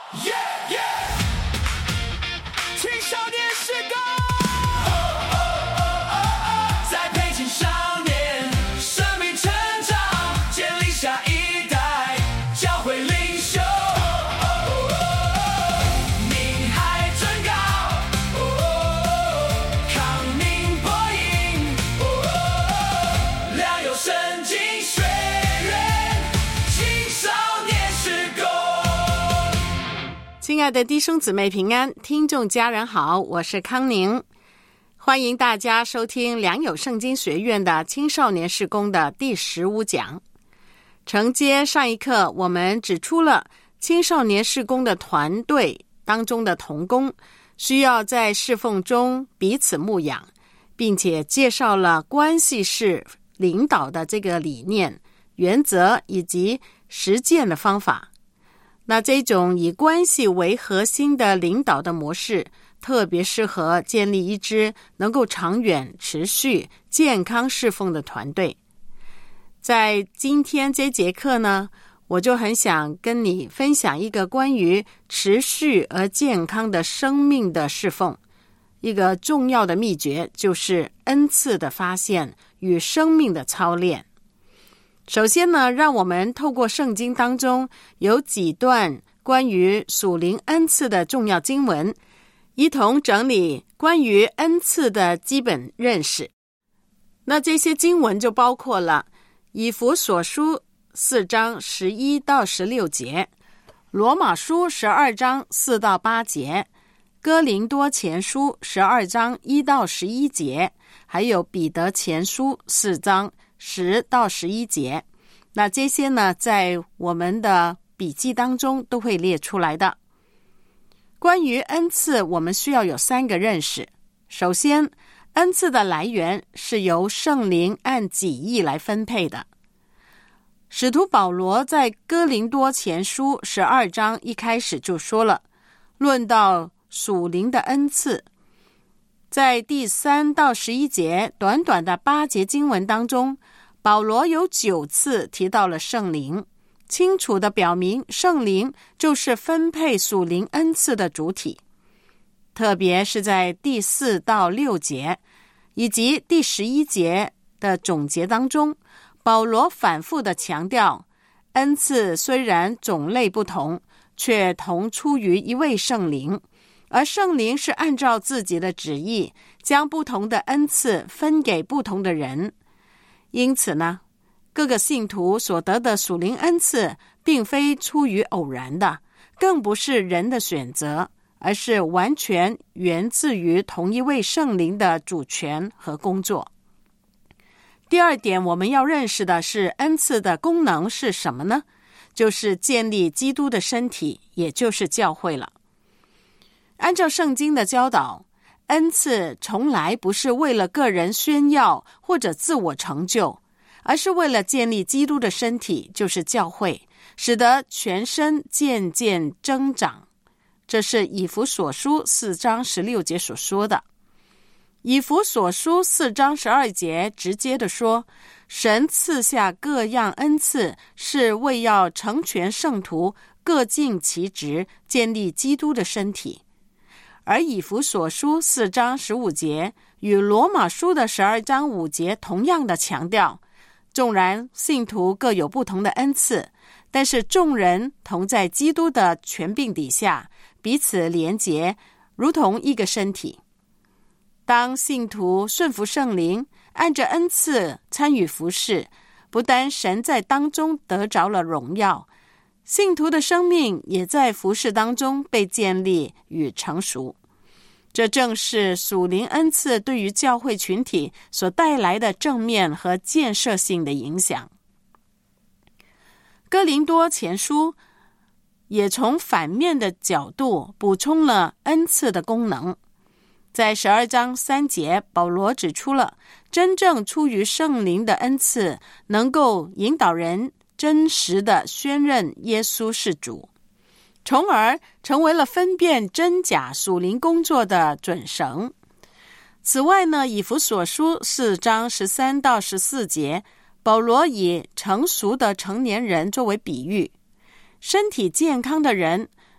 青少年时光，栽培青少年，生命成长，建立下一代教会领袖。名海尊高，康宁播音，良友圣经学院，青少年时光。 亲爱的弟兄姊妹平安，听众家人好，我是康宁，欢迎大家收听良友圣经学院的青少年事工的第15讲。承接上一课，我们指出了青少年事工的团队当中的同工需要在侍奉中彼此牧养，并且介绍了关系式领导的这个理念、原则以及实践的方法。那这种以关系为核心的领导的模式，特别适合建立一支能够长远、持续、健康侍奉的团队。在今天这节课呢，我就很想跟你分享一个关于持续而健康的生命的侍奉。一个重要的秘诀就是恩赐的发现与生命的操练。首先呢，让我们透过圣经当中有几段关于属灵恩赐的重要经文，一同整理关于恩赐的基本认识。那这些经文就包括了以弗所书4章11到16节，罗马书12章4到8节，哥林多前书12章1到11节，还有彼得前书4章10到11节。那这些呢，在我们的笔记当中都会列出来的。关于恩赐，我们需要有3个认识。首先，恩赐的来源是由圣灵按己意来分配的。使徒保罗在哥林多前书12章一开始就说了，论到属灵的恩赐，在第3到11节短短的8节经文当中，保罗有9次提到了圣灵，清楚地表明圣灵就是分配属灵恩赐的主体。特别是在第4到6节以及第11节的总结当中，保罗反复地强调，恩赐虽然种类不同，却同出于一位圣灵，而圣灵是按照自己的旨意，将不同的恩赐分给不同的人。因此呢，各个信徒所得的属灵恩赐并非出于偶然的，更不是人的选择，而是完全源自于同一位圣灵的主权和工作。第二点，我们要认识的是恩赐的功能是什么呢？就是建立基督的身体，也就是教会了。按照圣经的教导，恩赐从来不是为了个人炫耀或者自我成就，而是为了建立基督的身体，就是教会，使得全身渐渐增长。这是以弗所书4章16节所说的。以弗所书4章12节直接地说，神赐下各样恩赐，是为要成全圣徒，各尽其职，建立基督的身体。而以弗所书4章15节与罗马书的12章5节同样的强调，纵然信徒各有不同的恩赐，但是众人同在基督的权柄底下，彼此连结，如同一个身体。当信徒顺服圣灵，按着恩赐参与服事，不单神在当中得着了荣耀，信徒的生命也在服事当中被建立与成熟。这正是属灵恩赐对于教会群体所带来的正面和建设性的影响。哥林多前书也从反面的角度补充了恩赐的功能。在12章3节，保罗指出了真正出于圣灵的恩赐，能够引导人真实地宣认耶稣是主，从而成为了分辨真假属灵工作的准绳。此外呢，以弗所书4章13到14节，保罗以成熟的成年人作为比喻，身体健康的人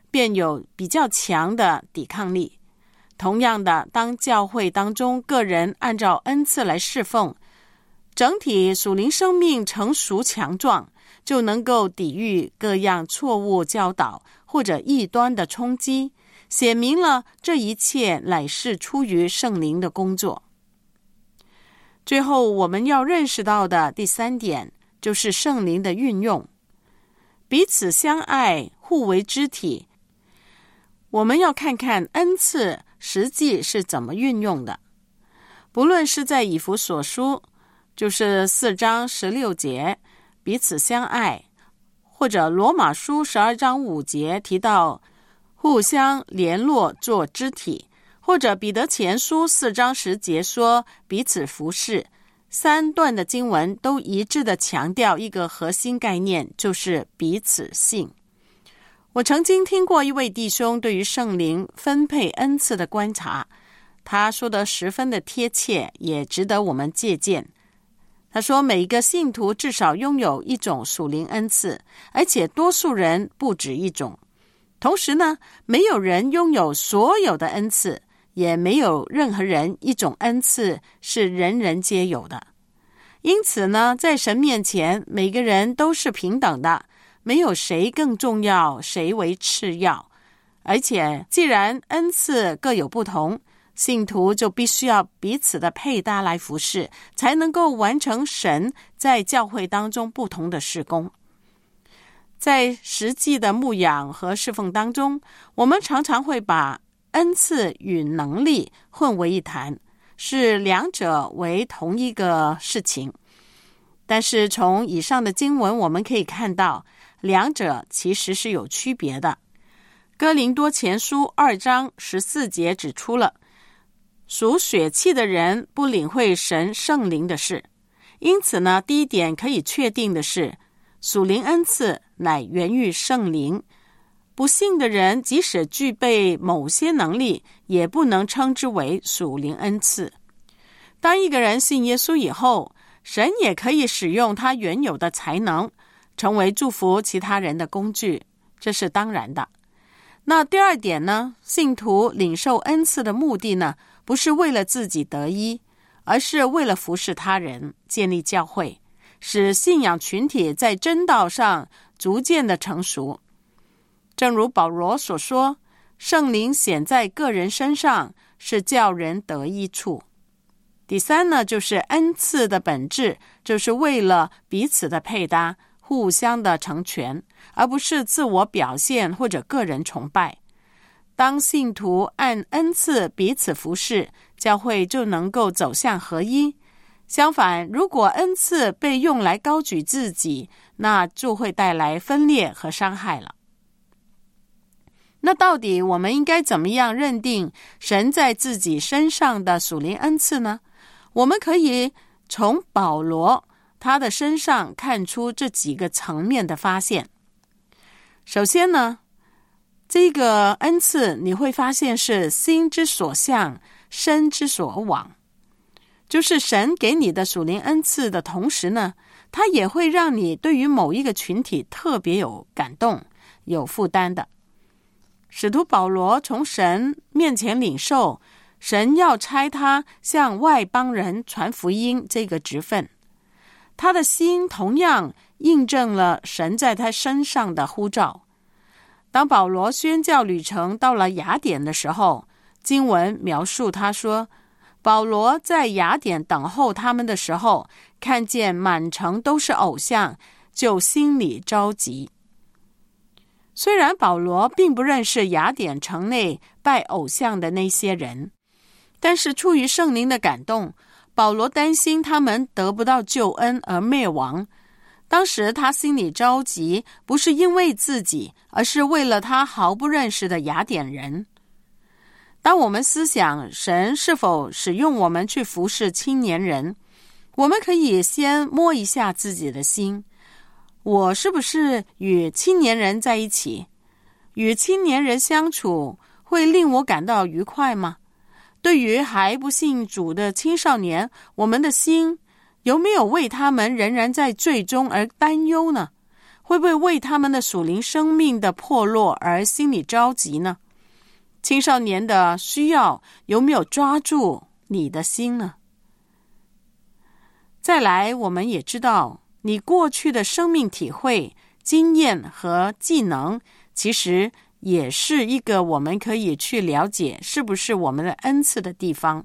便有比较强的抵抗力。同样的，当教会当中个人按照恩赐来侍奉，整体属灵生命成熟强壮，就能够抵御各样错误教导或者异端的冲击，写明了这一切乃是出于圣灵的工作。最后我们要认识到的第3点就是圣灵的运用，彼此相爱，互为肢体。我们要看看恩赐实际是怎么运用的。不论是在以弗所书，就是4章16节彼此相爱，或者罗马书12章5节提到互相联络做肢体，或者彼得前书4章10节说彼此服侍，3段的经文都一致的强调一个核心概念，就是彼此信。我曾经听过一位弟兄对于圣灵分配恩赐的观察，他说得十分的贴切，也值得我们借鉴。他说，每一个信徒至少拥有一种属灵恩赐，而且多数人不止一种。同时呢，没有人拥有所有的恩赐，也没有任何人一种恩赐是人人皆有的。因此呢，在神面前，每个人都是平等的，没有谁更重要，谁为次要。而且既然恩赐各有不同，信徒就必须要彼此的配搭来服侍，才能够完成神在教会当中不同的事工。在实际的牧养和侍奉当中，我们常常会把恩赐与能力混为一谈，视两者为同一个事情。但是从以上的经文我们可以看到，两者其实是有区别的。哥林多前书2章14节指出了，属血气的人不领会神圣灵的事。因此呢，第一点可以确定的是，属灵恩赐乃源于圣灵。不信的人即使具备某些能力，也不能称之为属灵恩赐。当一个人信耶稣以后，神也可以使用他原有的才能，成为祝福其他人的工具，这是当然的。那第二点呢，信徒领受恩赐的目的呢，不是为了自己得益，而是为了服侍他人，建立教会，使信仰群体在真道上逐渐的成熟。正如保罗所说，圣灵显在个人身上，是叫人得益处。第三呢，就是恩赐的本质，就是为了彼此的配搭，互相的成全，而不是自我表现或者个人崇拜。当信徒按恩赐彼此服侍，教会就能够走向合一。相反，如果恩赐被用来高举自己，那就会带来分裂和伤害了。那到底我们应该怎么样认定神在自己身上的属灵恩赐呢？我们可以从保罗他的身上看出这几个层面的发现。首先呢，这个恩赐你会发现是心之所向，身之所往，就是神给你的属灵恩赐的同时呢，它也会让你对于某一个群体特别有感动，有负担的。使徒保罗从神面前领受神要差他向外邦人传福音这个职分，他的心同样印证了神在他身上的呼召。当保罗宣教旅程到了雅典的时候，经文描述他说，保罗在雅典等候他们的时候，看见满城都是偶像，就心里着急。虽然保罗并不认识雅典城内拜偶像的那些人，但是出于圣灵的感动，保罗担心他们得不到救恩而灭亡。当时他心里着急，不是因为自己，而是为了他毫不认识的雅典人。当我们思想神是否使用我们去服侍青年人，我们可以先摸一下自己的心，我是不是与青年人在一起？与青年人相处会令我感到愉快吗？对于还不信主的青少年，我们的心有没有为他们仍然在罪中而担忧呢？ 会不会为他们的属灵生命的破落而心里着急呢？青少年的需要有没有抓住你的心呢？再来，我们也知道你过去的生命体会、经验和技能，其实也是一个我们可以去了解是不是我们的恩赐的地方。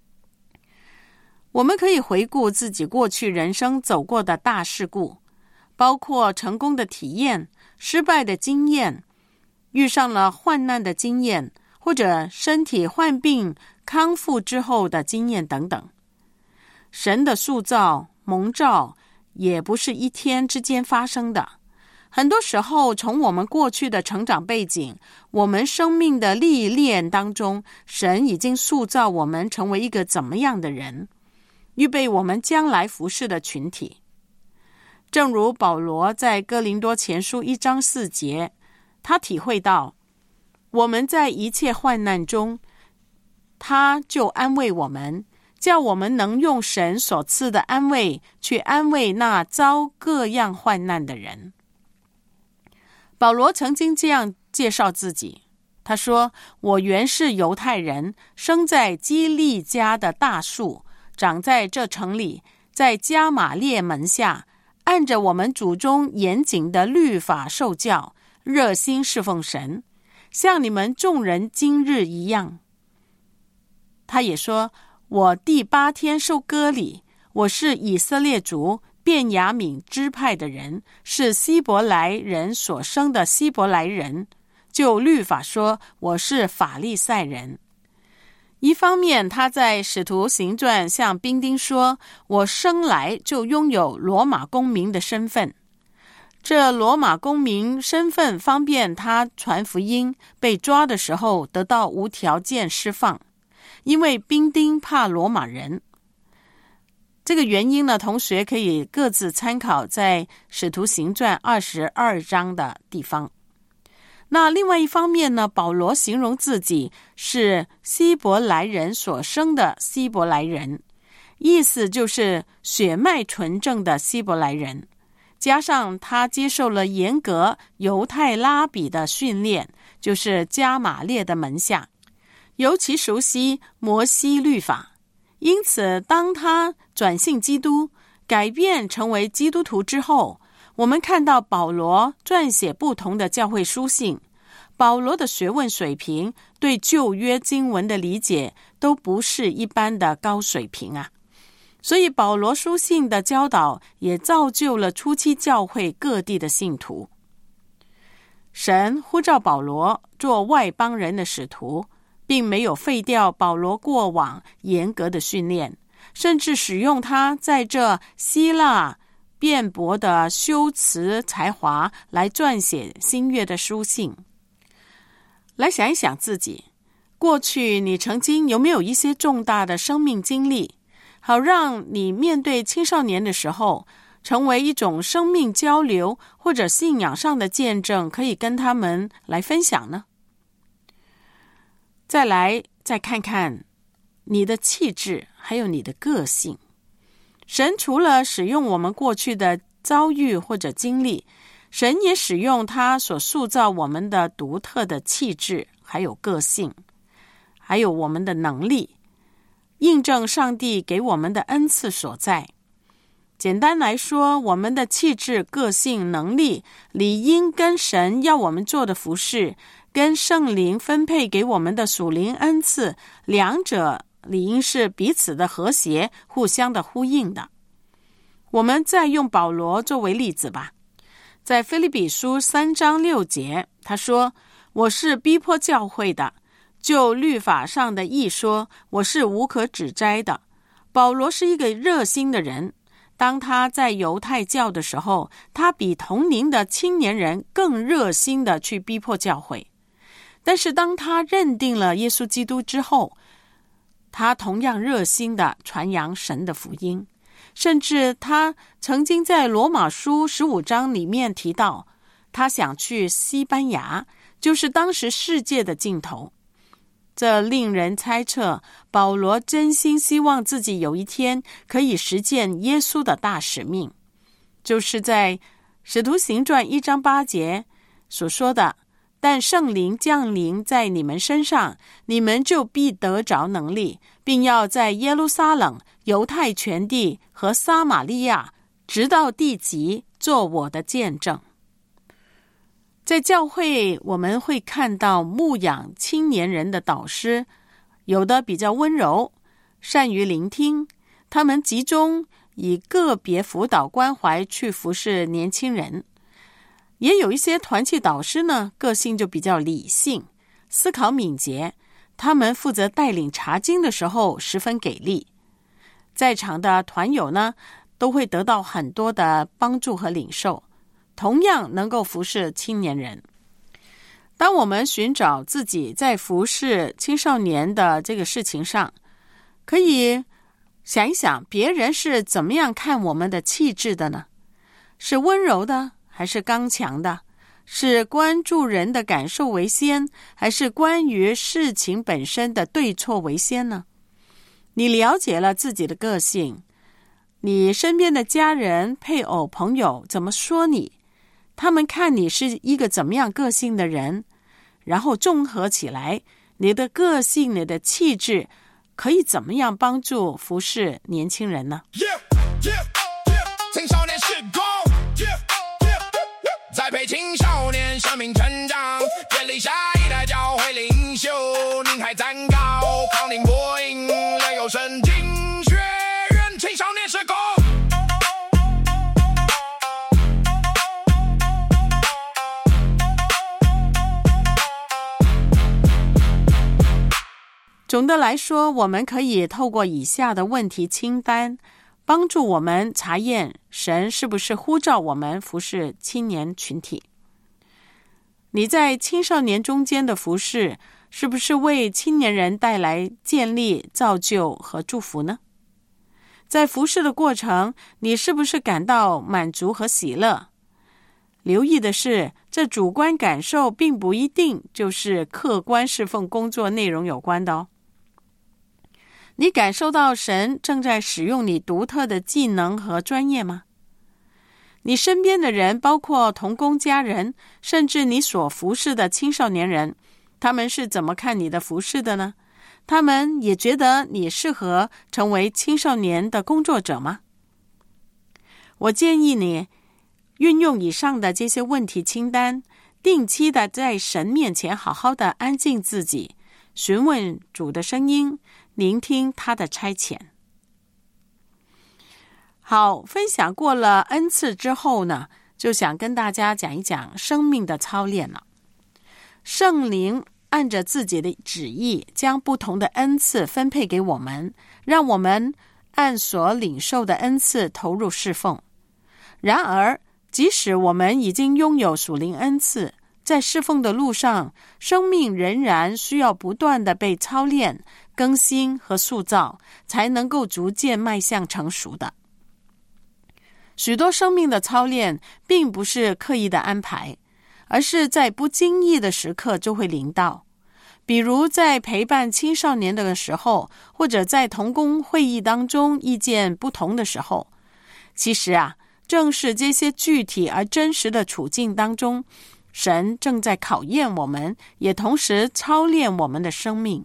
我们可以回顾自己过去人生走过的大事故，包括成功的体验、失败的经验、遇上了患难的经验，或者身体患病康复之后的经验等等。神的塑造、蒙召也不是一天之间发生的，很多时候从我们过去的成长背景、我们生命的历练当中，神已经塑造我们成为一个怎么样的人，预备我们将来服侍的群体。正如保罗在哥林多前书1章4节，他体会到我们在一切患难中，他就安慰我们，叫我们能用神所赐的安慰去安慰那遭各样患难的人。保罗曾经这样介绍自己，他说：我原是犹太人，生在基利家的大树，长在这城里，在加玛列门下，按着我们祖宗严谨的律法受教，热心侍奉神，像你们众人今日一样。他也说：我第8天受割礼，我是以色列族便雅悯支派的人，是希伯来人所生的希伯来人，就律法说，我是法利赛人。一方面，他在使徒行传向兵丁说，我生来就拥有罗马公民的身份，这罗马公民身份方便他传福音，被抓的时候得到无条件释放，因为兵丁怕罗马人。这个原因呢，同学可以各自参考在使徒行传22章的地方。那另外一方面呢，保罗形容自己是希伯来人所生的希伯来人，意思就是血脉纯正的希伯来人，加上他接受了严格犹太拉比的训练，就是加玛列的门下，尤其熟悉摩西律法。因此当他转信基督，改变成为基督徒之后，我们看到保罗撰写不同的教会书信，保罗的学问水平对旧约经文的理解都不是一般的高水平啊。所以保罗书信的教导也造就了初期教会各地的信徒。神呼召保罗做外邦人的使徒，并没有废掉保罗过往严格的训练，甚至使用他在这希腊辩驳的修辞才华来撰写新约的书信。来想一想自己，过去你曾经有没有一些重大的生命经历，好让你面对青少年的时候，成为一种生命交流或者信仰上的见证，可以跟他们来分享呢？再看看你的气质，还有你的个性。神除了使用我们过去的遭遇或者经历，神也使用他所塑造我们的独特的气质，还有个性，还有我们的能力，印证上帝给我们的恩赐所在。简单来说，我们的气质、个性、能力理应跟神要我们做的服事，跟圣灵分配给我们的属灵恩赐，两者理应是彼此的和谐，互相的呼应的。我们再用保罗作为例子吧。在腓立比书3章6节，他说：我是逼迫教会的，就律法上的义说，我是无可指摘的。保罗是一个热心的人，当他在犹太教的时候，他比同龄的青年人更热心的去逼迫教会。但是当他认定了耶稣基督之后，他同样热心的传扬神的福音。甚至他曾经在罗马书15章里面提到，他想去西班牙，就是当时世界的尽头。这令人猜测，保罗真心希望自己有一天可以实践耶稣的大使命，就是在使徒行传1章8节所说的，但圣灵降临在你们身上，你们就必得着能力，并要在耶路撒冷、犹太全地和撒玛利亚直到地极做我的见证。在教会，我们会看到牧养青年人的导师，有的比较温柔，善于聆听，他们集中以个别辅导关怀去服侍年轻人。也有一些团契导师呢，个性就比较理性，思考敏捷，他们负责带领查经的时候十分给力。在场的团友呢，都会得到很多的帮助和领受，同样能够服侍青年人。当我们寻找自己在服侍青少年的这个事情上，可以想一想，别人是怎么样看我们的气质的呢？是温柔的，还是刚强的？是关注人的感受为先，还是关于事情本身的对错为先呢？你了解了自己的个性，你身边的家人、配偶、朋友怎么说你？他们看你是一个怎么样个性的人？然后综合起来，你的个性、你的气质可以怎么样帮助服侍年轻人呢？ 青少年事工，栽培青少年生命成长，建立下一代教会领袖。宁海站高，康宁播音，良友神经学院青少年事工。 总的来说，我们可以透过以下的问题清单，帮助我们查验神是不是呼召我们服侍青年群体。你在青少年中间的服侍，是不是为青年人带来建立、造就和祝福呢？在服侍的过程，你是不是感到满足和喜乐？留意的是，这主观感受并不一定就是客观侍奉工作内容有关的哦。你感受到神正在使用你独特的技能和专业吗？你身边的人，包括同工家人，甚至你所服侍的青少年人，他们是怎么看你的服侍的呢？他们也觉得你适合成为青少年的工作者吗？我建议你运用以上的这些问题清单，定期的在神面前好好的安静自己，询问主的声音，聆听他的差遣。好，分享过了恩赐之后呢，就想跟大家讲一讲生命的操练了。圣灵按着自己的旨意，将不同的恩赐分配给我们，让我们按所领受的恩赐投入侍奉。然而，即使我们已经拥有属灵恩赐，在侍奉的路上，生命仍然需要不断的被操练、更新和塑造，才能够逐渐迈向成熟的。许多生命的操练并不是刻意的安排，而是在不经意的时刻就会临到。比如在陪伴青少年的时候，或者在同工会议当中意见不同的时候。其实正是这些具体而真实的处境当中，神正在考验我们，也同时操练我们的生命。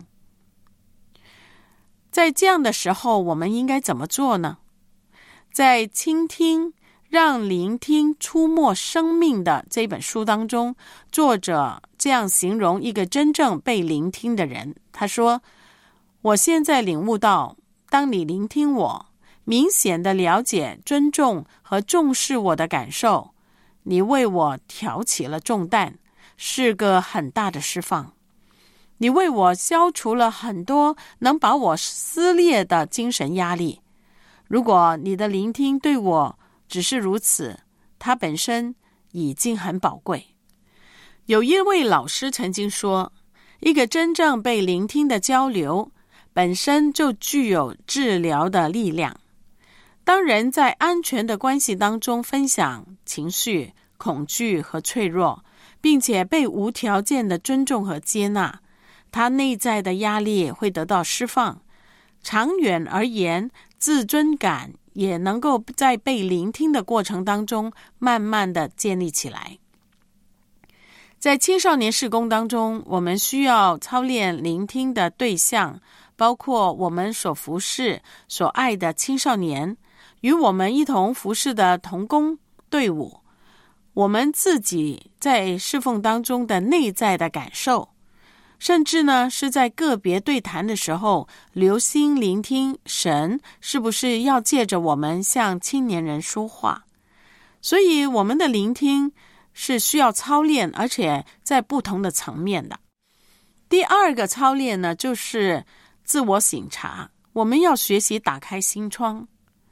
在这样的时候，我们应该怎么做呢？在倾听让聆听出没生命的这本书当中，作者这样形容一个真正被聆听的人。他说，我现在领悟到，当你聆听我，明显的了解、尊重和重视我的感受，你为我挑起了重担，是个很大的释放。你为我消除了很多能把我撕裂的精神压力。如果你的聆听对我只是如此，它本身已经很宝贵。有一位老师曾经说，一个真正被聆听的交流本身就具有治疗的力量。当人在安全的关系当中分享情绪、恐惧和脆弱，并且被无条件的尊重和接纳，他内在的压力会得到释放。长远而言，自尊感也能够在被聆听的过程当中慢慢的建立起来。在青少年事工当中，我们需要操练聆听的对象，包括我们所服侍、所爱的青少年，与我们一同服侍的同工队伍，我们自己在侍奉当中的内在的感受，甚至呢是在个别对谈的时候，留心聆听神是不是要借着我们向青年人说话。所以我们的聆听是需要操练，而且在不同的层面的。第二个操练呢，就是自我省察，我们要学习打开心窗。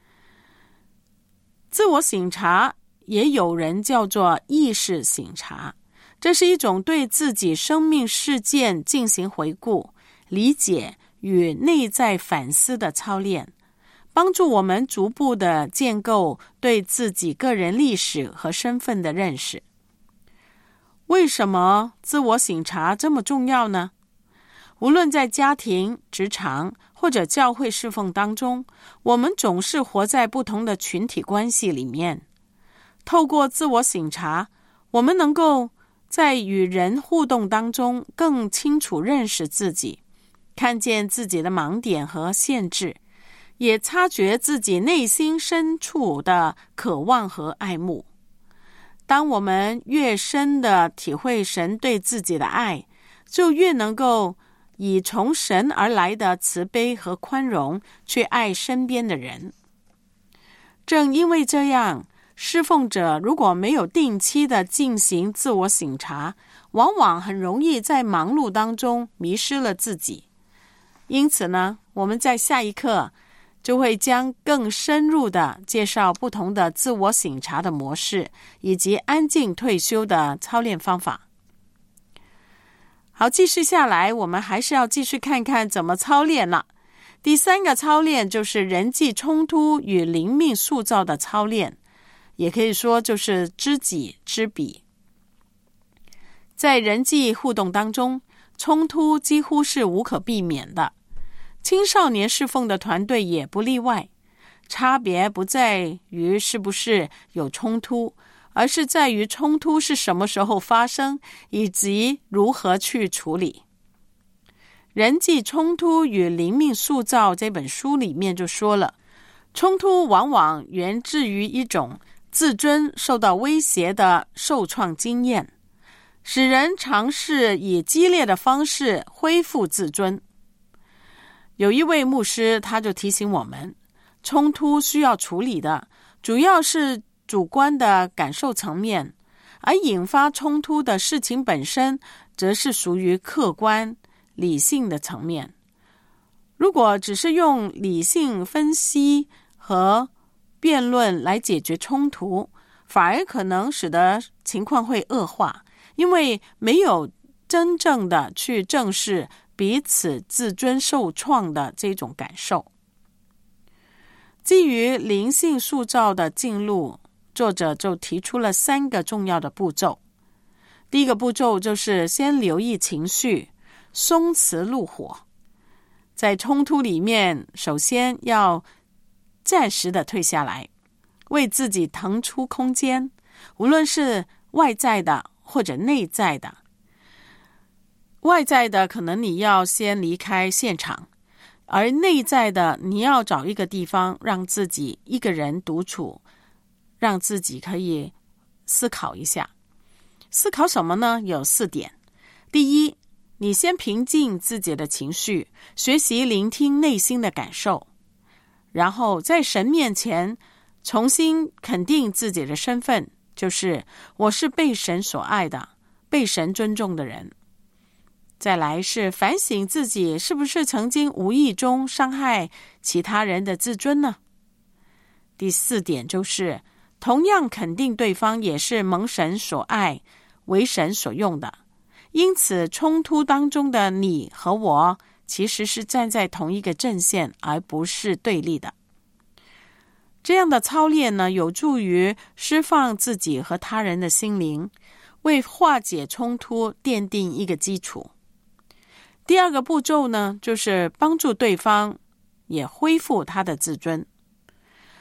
自我省察也有人叫做意识省察，这是一种对自己生命事件进行回顾、理解与内在反思的操练，帮助我们逐步的建构对自己个人历史和身份的认识。为什么自我省察这么重要呢？无论在家庭、职场或者教会侍奉当中，我们总是活在不同的群体关系里面。透过自我省察，我们能够在与人互动当中更清楚认识自己，看见自己的盲点和限制，也察觉自己内心深处的渴望和爱慕。当我们越深地体会神对自己的爱，就越能够以从神而来的慈悲和宽容去爱身边的人。正因为这样，侍奉者如果没有定期的进行自我省察，往往很容易在忙碌当中迷失了自己。因此呢，我们在下一课就会将更深入的介绍不同的自我省察的模式，以及安静退休的操练方法。好，继续下来，我们还是要继续看看怎么操练了。第三个操练就是人际冲突与灵命塑造的操练，也可以说就是知己知彼。在人际互动当中，冲突几乎是无可避免的。青少年侍奉的团队也不例外，差别不在于是不是有冲突，而是在于冲突是什么时候发生，以及如何去处理。人际冲突与灵命塑造这本书里面就说了，冲突往往源自于一种自尊受到威胁的受创经验，使人尝试以激烈的方式恢复自尊。有一位牧师他就提醒我们，冲突需要处理的主要是主观的感受层面，而引发冲突的事情本身则是属于客观理性的层面。如果只是用理性分析和辩论来解决冲突，反而可能使得情况会恶化，因为没有真正的去正视彼此自尊受创的这种感受。基于灵性塑造的进路，作者就提出了3个重要的步骤。第一个步骤就是先留意情绪，松弛怒火。在冲突里面，首先要暂时的退下来，为自己腾出空间，无论是外在的或者内在的。外在的可能你要先离开现场，而内在的你要找一个地方让自己一个人独处，让自己可以思考一下。思考什么呢？有4点。第一，你先平静自己的情绪，学习聆听内心的感受，然后在神面前重新肯定自己的身份，就是我是被神所爱的，被神尊重的人。再来是反省自己是不是曾经无意中伤害其他人的自尊呢？第4点就是同样肯定对方也是蒙神所爱，为神所用的。因此冲突当中的你和我其实是站在同一个阵线，而不是对立的。这样的操练呢，有助于释放自己和他人的心灵，为化解冲突奠定一个基础。第2个步骤呢，就是帮助对方也恢复他的自尊。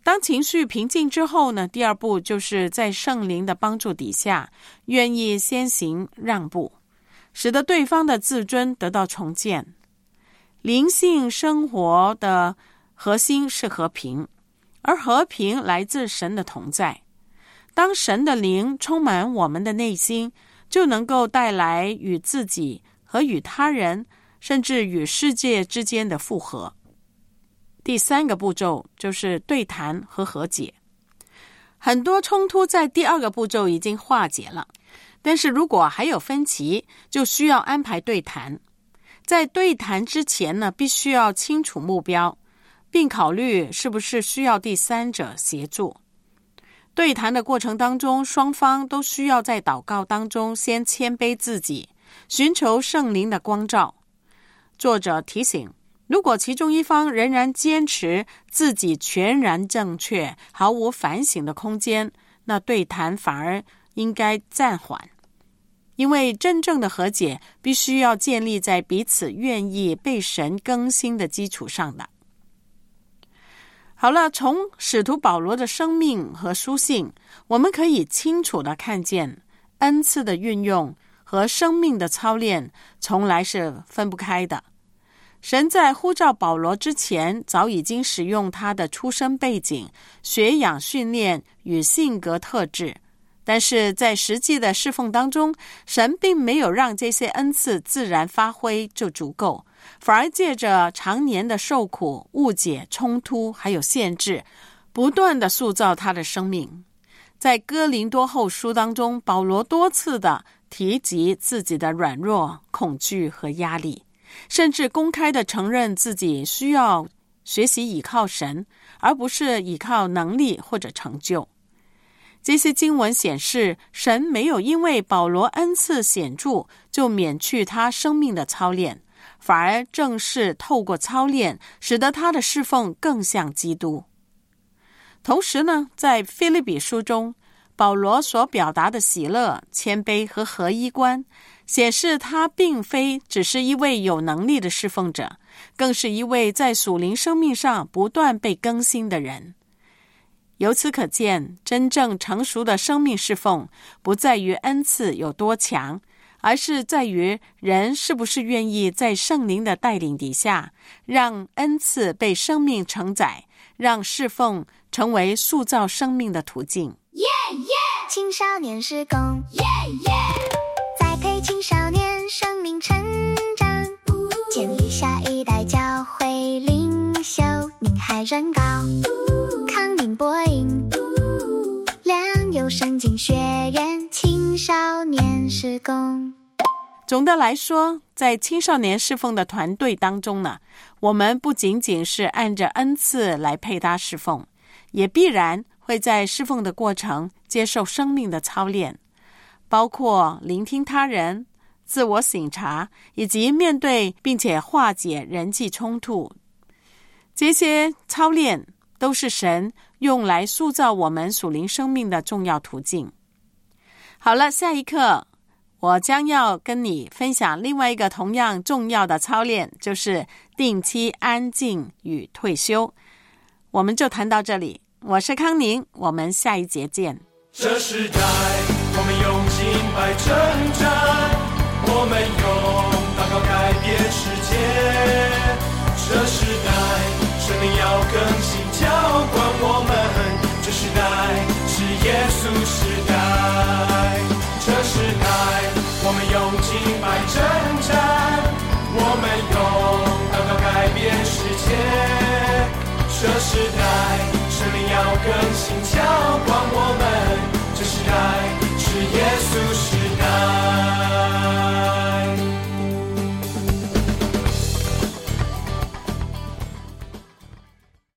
当情绪平静之后呢，第二步就是在圣灵的帮助底下，愿意先行让步，使得对方的自尊得到重建。灵性生活的核心是和平，而和平来自神的同在。当神的灵充满我们的内心，就能够带来与自己和与他人，甚至与世界之间的复合。第三个步骤就是对谈和和解。很多冲突在第二个步骤已经化解了，但是如果还有分歧，就需要安排对谈。在对谈之前呢，必须要清楚目标，并考虑是不是需要第三者协助。对谈的过程当中，双方都需要在祷告当中先谦卑自己，寻求圣灵的光照。作者提醒，如果其中一方仍然坚持自己全然正确，毫无反省的空间，那对谈反而应该暂缓。因为真正的和解必须要建立在彼此愿意被神更新的基础上的。好了，从使徒保罗的生命和书信，我们可以清楚地看见恩赐的运用和生命的操练从来是分不开的。神在呼召保罗之前，早已经使用他的出身背景、学养训练与性格特质，但是在实际的侍奉当中，神并没有让这些恩赐自然发挥就足够，反而借着常年的受苦、误解、冲突还有限制，不断的塑造他的生命。在哥林多后书当中，保罗多次的提及自己的软弱、恐惧和压力，甚至公开的承认自己需要学习倚靠神，而不是倚靠能力或者成就。这些经文显示，神没有因为保罗恩赐显著就免去他生命的操练，反而正是透过操练，使得他的侍奉更像基督。同时呢，在腓立比书中，保罗所表达的喜乐、谦卑和合一观，显示他并非只是一位有能力的侍奉者，更是一位在属灵生命上不断被更新的人。由此可见，真正成熟的生命侍奉不在于恩赐有多强，而是在于人是不是愿意在圣灵的带领底下，让恩赐被生命承载，让侍奉成为塑造生命的途径。 青少年事工，栽培青少年生命成长，建立下一代教会领袖，宁海人高，康宁播音，良友圣经学院青少年事工。 总的来说，在青少年侍奉的团队当中呢，我们不仅仅是按着恩赐来配搭侍奉，也必然会在侍奉的过程接受生命的操练，包括聆听他人、自我省察，以及面对并且化解人际冲突。这些操练都是神用来塑造我们属灵生命的重要途径。好了，下一课我将要跟你分享另外一个同样重要的操练，就是定期安静与退休。我们就谈到这里，我是康宁，我们下一节见。 这时代我们用敬拜征战，我们用祷告改变世界。这时代生命要更新浇灌我们，